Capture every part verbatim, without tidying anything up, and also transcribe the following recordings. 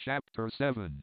Chapter seven.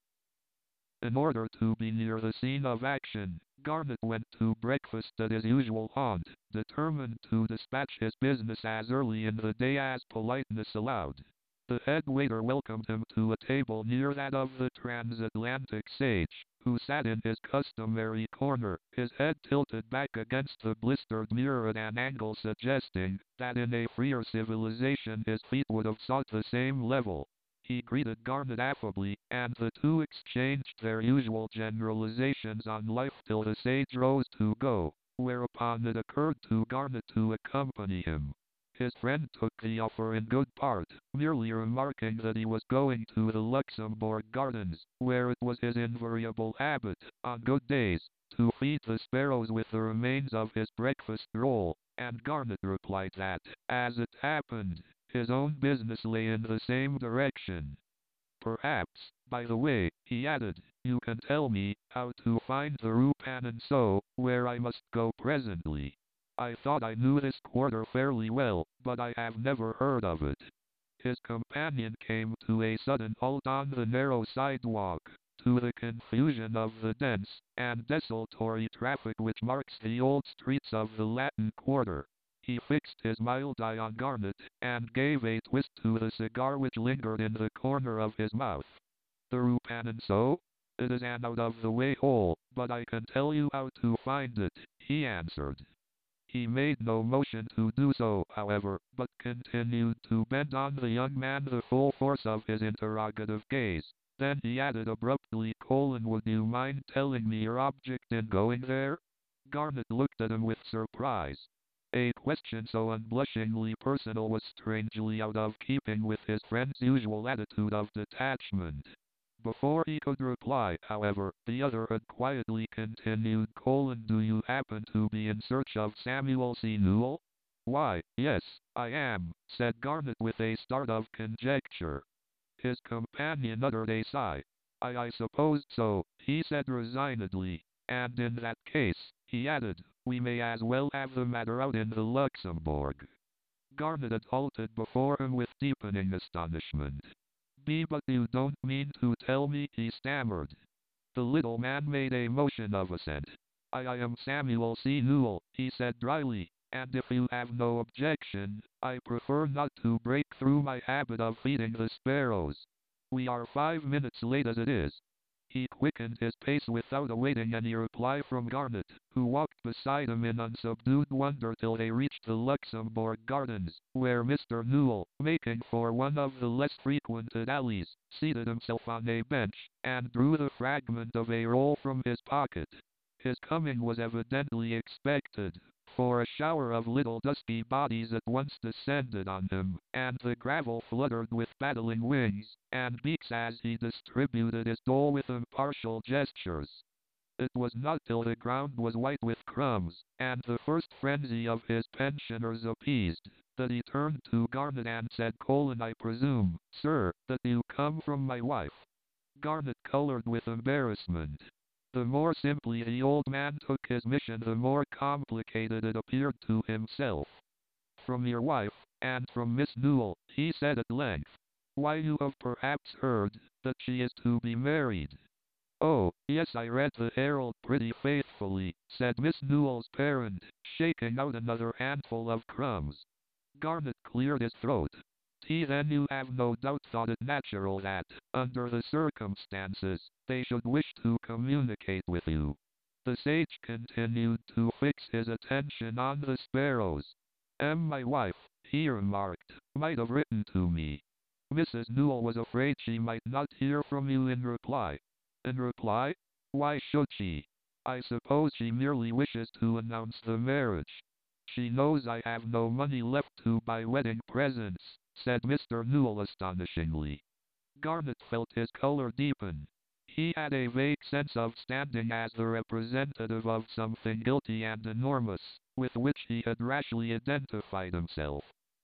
In order to be near the scene of action, Garnet went to breakfast at his usual haunt, determined to dispatch his business as early in the day as politeness allowed. The head waiter welcomed him to a table near that of the transatlantic sage, who sat in his customary corner, his head tilted back against the blistered mirror at an angle suggesting that in a freer civilization his feet would have sought the same level. He greeted Garnet affably, and the two exchanged their usual generalizations on life till the sage rose to go, whereupon it occurred to Garnet to accompany him. His friend took the offer in good part, merely remarking that he was going to the Luxembourg Gardens, where it was his invariable habit, on good days, to feed the sparrows with the remains of his breakfast roll, and Garnet replied that, as it happened, his own business lay in the same direction. Perhaps, by the way, he added, you can tell me how to find the Rue Panonceau, where I must go presently. I thought I knew this quarter fairly well, but I have never heard of it. His companion came to a sudden halt on the narrow sidewalk, to the confusion of the dense and desultory traffic which marks the old streets of the Latin Quarter. He fixed his mild eye on Garnet, and gave a twist to the cigar which lingered in the corner of his mouth. The Rue Panonceau? It is an out-of-the-way hole, but I can tell you how to find it, he answered. He made no motion to do so, however, but continued to bend on the young man the full force of his interrogative gaze. Then he added abruptly, Colin, would you mind telling me your object in going there? Garnet looked at him with surprise. A question so unblushingly personal was strangely out of keeping with his friend's usual attitude of detachment. Before he could reply, however, the other had quietly continued, Colin, do you happen to be in search of Samuel C. Newell? Why, yes, I am, said Garnet with a start of conjecture. His companion uttered a sigh. I, I supposed so, he said resignedly, and in that case, he added, we may as well have the matter out in the Luxembourg. Garnet had halted before him with deepening astonishment. B. But you don't mean to tell me, he stammered. The little man made a motion of assent. I, I am Samuel C. Newell, he said dryly, and if you have no objection, I prefer not to break through my habit of feeding the sparrows. We are five minutes late as it is. He quickened his pace without awaiting any reply from Garnet, who walked beside him in unsubdued wonder till they reached the Luxembourg Gardens, where Mister Newell, making for one of the less frequented alleys, seated himself on a bench, and drew the fragment of a roll from his pocket. His coming was evidently expected, for a shower of little dusky bodies at once descended on him, and the gravel fluttered with battling wings and beaks as he distributed his dole with impartial gestures. It was not till the ground was white with crumbs, and the first frenzy of his pensioners appeased, that he turned to Garnet and said, Colin, I presume, sir, that you come from my wife. Garnet colored with embarrassment. The more simply the old man took his mission, the more complicated it appeared to himself. From your wife, and from Miss Newell, he said at length. Why, you have perhaps heard that she is to be married. Oh, yes, I read the Herald pretty faithfully, said Miss Newell's parent, shaking out another handful of crumbs. Garnet cleared his throat. He then you have no doubt thought it natural that, under the circumstances, they should wish to communicate with you. The sage continued to fix his attention on the sparrows. M. my wife, he remarked, might have written to me. Missus Newell was afraid she might not hear from you in reply. In reply? Why should she? I suppose she merely wishes to announce the marriage. She knows I have no money left to buy wedding presents, said Mister Newell astonishingly. Garnet felt his color deepen. He had a vague sense of standing as the representative of something guilty and enormous, with which he had rashly identified himself.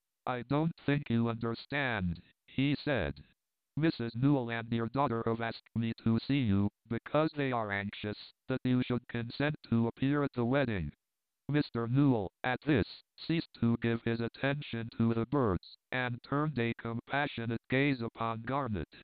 I don't think you understand, he said. Missus Newell and your daughter have asked me to see you, because they are anxious that you should consent to appear at the wedding. Mister Newell, at this, ceased to give his attention to the birds, and turned a compassionate gaze upon Garnet.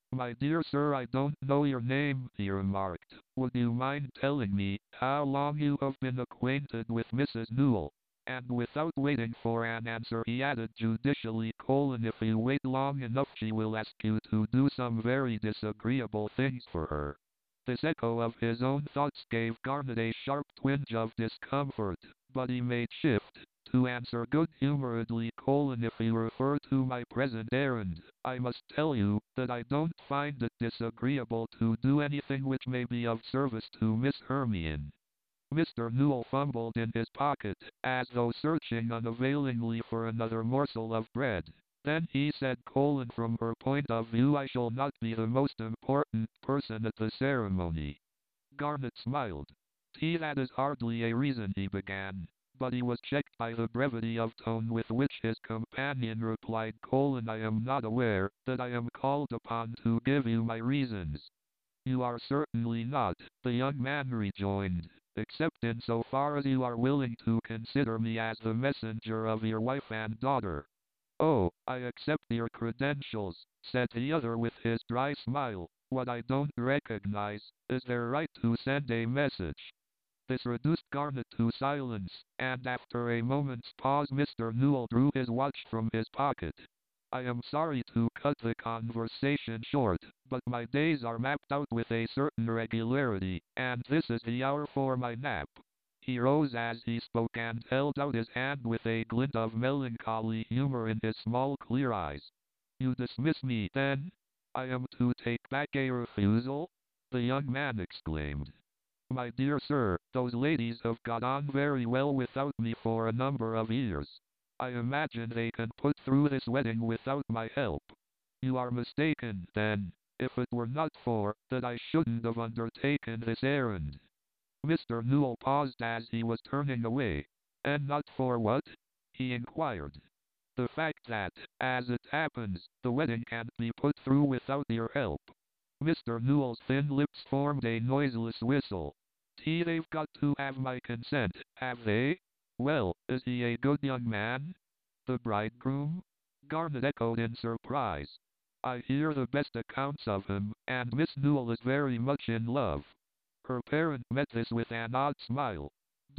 My dear sir, I don't know your name, he remarked. Would you mind telling me how long you have been acquainted with Missus Newell? And without waiting for an answer, he added judicially, colon, if you wait long enough she will ask you to do some very disagreeable things for her. This echo of his own thoughts gave Garnet a sharp twinge of discomfort, but he made shift to answer good-humoredly, colon, if you refer to my present errand, I must tell you that I don't find it disagreeable to do anything which may be of service to Miss Hermione. Mister Newell fumbled in his pocket, as though searching unavailingly for another morsel of bread. Then he said, colon, from her point of view I shall not be the most important person at the ceremony. Garnet smiled. Tea, that is hardly a reason, he began. But he was checked by the brevity of tone with which his companion replied, colon, I am not aware that I am called upon to give you my reasons. You are certainly not, the young man rejoined, except in so far as you are willing to consider me as the messenger of your wife and daughter. Oh, I accept your credentials, said the other with his dry smile. What I don't recognize is their right to send a message. This reduced Garnet to silence, and after a moment's pause Mister Newell drew his watch from his pocket. I am sorry to cut the conversation short, but my days are mapped out with a certain regularity, and this is the hour for my nap. He rose as he spoke and held out his hand with a glint of melancholy humor in his small clear eyes. You dismiss me, then? I am to take back a refusal? The young man exclaimed. My dear sir, those ladies have got on very well without me for a number of years. I imagine they can put through this wedding without my help. You are mistaken, then, if it were not for that I shouldn't have undertaken this errand. Mister Newell paused as he was turning away. And not for what? He inquired. The fact that, as it happens, the wedding can't be put through without your help. Mister Newell's thin lips formed a noiseless whistle. Tea, they've got to have my consent, have they? Well, is he a good young man? The bridegroom? Garnet echoed in surprise. I hear the best accounts of him, and Miss Newell is very much in love. Her parent met this with an odd smile.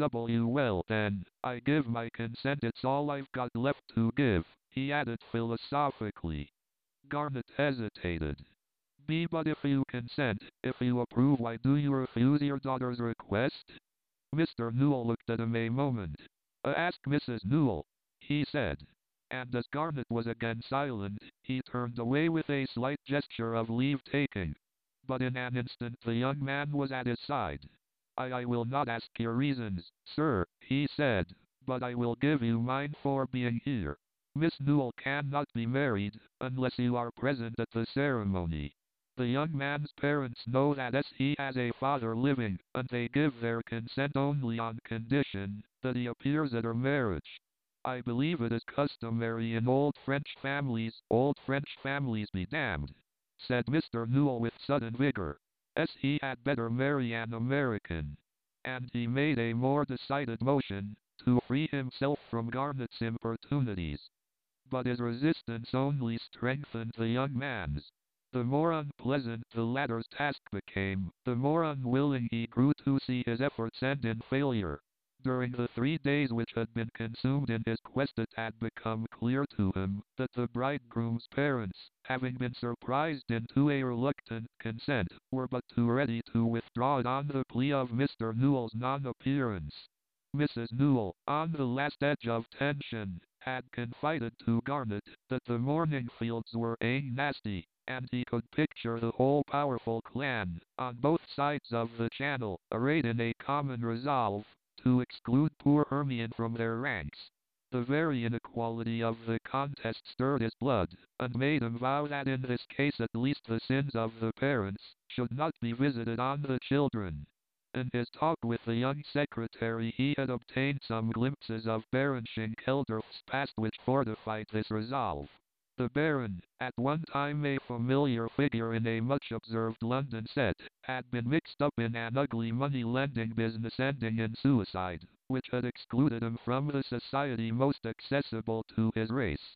W well then, I give my consent, it's all I've got left to give, he added philosophically. Garnet hesitated. B but if you consent, if you approve, why do you refuse your daughter's request? Mister Newell looked at him a moment. Uh, ask Missus Newell, he said. And as Garnet was again silent, he turned away with a slight gesture of leave-taking. But in an instant the young man was at his side. I, I will not ask your reasons, sir, he said, but I will give you mine for being here. Miss Newell cannot be married unless you are present at the ceremony. The young man's parents know that as he has a father living, and they give their consent only on condition that he appears at her marriage. I believe it is customary in old French families. Old French families be damned, said Mister Newell with sudden vigor. As he had better marry an American. And he made a more decided motion to free himself from Garnet's importunities. But his resistance only strengthened the young man's. The more unpleasant the latter's task became, the more unwilling he grew to see his efforts end in failure. During the three days which had been consumed in his quest, it had become clear to him that the bridegroom's parents, having been surprised into a reluctant consent, were but too ready to withdraw it on the plea of Mister Newell's non-appearance. Missus Newell, on the last edge of tension, had confided to Garnet that the Morningfields were a nasty, and he could picture the whole powerful clan, on both sides of the channel, arrayed in a common resolve to exclude poor Hermione from their ranks. The very inequality of the contest stirred his blood, and made him vow that in this case at least the sins of the parents should not be visited on the children. In his talk with the young secretary he had obtained some glimpses of Baron Schinkheldorf's past which fortified this resolve. The Baron, at one time a familiar figure in a much-observed London set, had been mixed up in an ugly money-lending business ending in suicide, which had excluded him from the society most accessible to his race.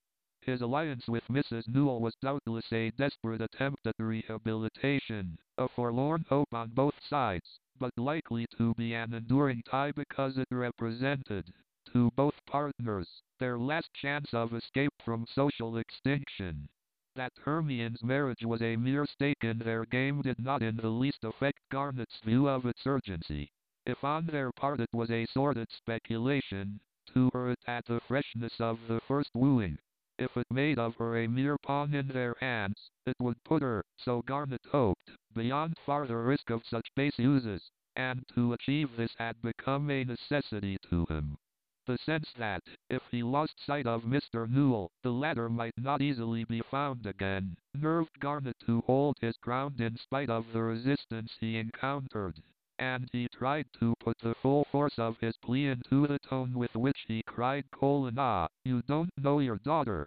His alliance with Missus Newell was doubtless a desperate attempt at rehabilitation, a forlorn hope on both sides, but likely to be an enduring tie because it represented, to both partners, their last chance of escape from social extinction. That Hermione's marriage was a mere stake in their game did not in the least affect Garnet's view of its urgency. If on their part it was a sordid speculation, to her it had the freshness of the first wooing. If it made of her a mere pawn in their hands, it would put her, so Garnet hoped, beyond farther risk of such base uses, and to achieve this had become a necessity to him. The sense that, if he lost sight of Mister Newell, the latter might not easily be found again, nerved Garnet to hold his ground in spite of the resistance he encountered, and he tried to put the full force of his plea into the tone with which he cried colon ah, you don't know your daughter.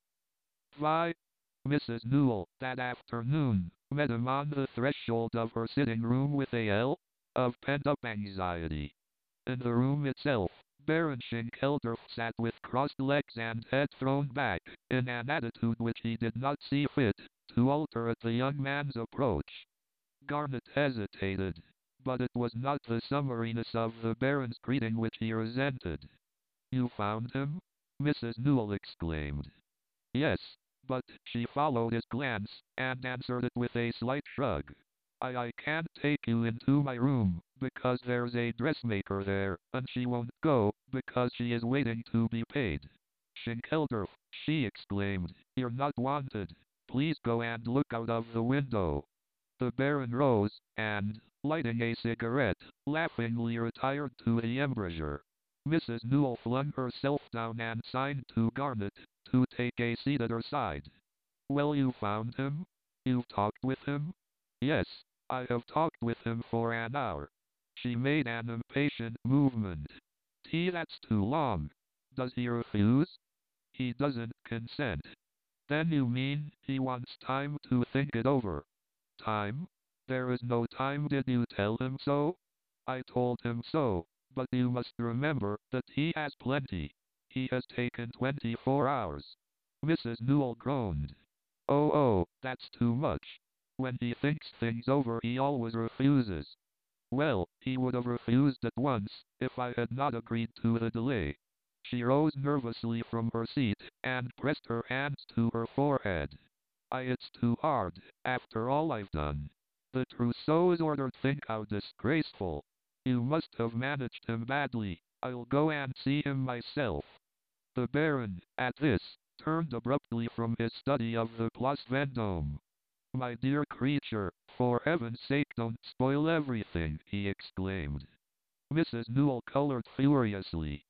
Why, Missus Newell, that afternoon, met him on the threshold of her sitting room with a yell of pent-up anxiety. In the room itself, Baron Schinkelsdorf sat with crossed legs and head thrown back, in an attitude which he did not see fit to alter at the young man's approach. Garnet hesitated, but it was not the summariness of the Baron's greeting which he resented. You found him? Missus Newell exclaimed. Yes, but she followed his glance, and answered it with a slight shrug. I, I can't take you into my room, because there's a dressmaker there, and she won't go, because she is waiting to be paid. Schinkelsdorf, she exclaimed, you're not wanted. Please go and look out of the window. The Baron rose, and, lighting a cigarette, laughingly retired to the embrasure. Missus Newell flung herself down and signed to Garnet to take a seat at her side. Well, you found him? You've talked with him? Yes, I have talked with him for an hour. She made an impatient movement. Tea, that's too long. Does he refuse? He doesn't consent. Then you mean he wants time to think it over? Time? There is no time. Did you tell him so? I told him so, but you must remember that he has plenty. He has taken twenty-four hours. Missus Newell groaned. Oh, oh, that's too much. When he thinks things over he always refuses. Well, he would have refused at once, if I had not agreed to the delay. She rose nervously from her seat, and pressed her hands to her forehead. I, it's too hard, after all I've done. The trousseau's ordered, think how disgraceful. You must have managed him badly. I'll go and see him myself. The Baron, at this, turned abruptly from his study of the Place Vendôme. My dear creature, for heaven's sake don't spoil everything, he exclaimed. Missus Newell colored furiously.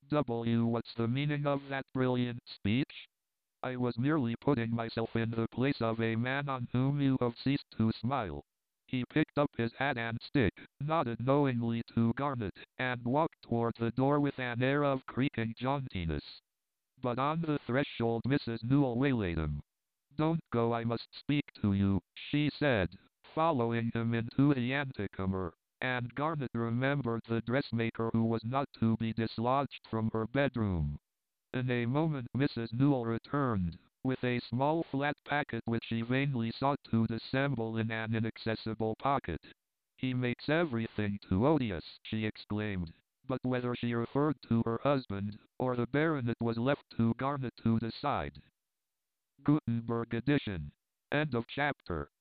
W, what's the meaning of that brilliant speech? I was merely putting myself in the place of a man on whom you have ceased to smile. He picked up his hat and stick, nodded knowingly to Garnet, and walked toward the door with an air of creaking jauntiness. But on the threshold Missus Newell waylaid him. Don't go, I must speak to you, she said, following him into the antechamber, and Garnet remembered the dressmaker who was not to be dislodged from her bedroom. In a moment Missus Newell returned, with a small flat packet which she vainly sought to dissemble in an inaccessible pocket. He makes everything too odious, she exclaimed, but whether she referred to her husband, or the Baron, it was left to Garnet to decide. Gutenberg edition. End of chapter.